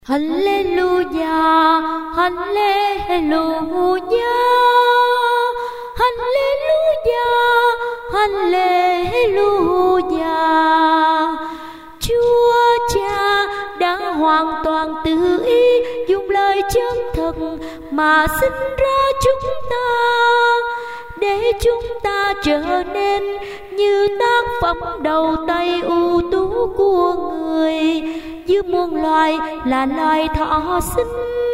Hallelujah, hallelujah, hallelujah, hallelujah. Chúa Cha đã hoàn toàn tự ý dùng lời chân thật mà sinh ra chúng ta, để chúng ta trở nên như tác phẩm đầu tay ưu tú của người, giữa muôn loài là loài thọ sinh.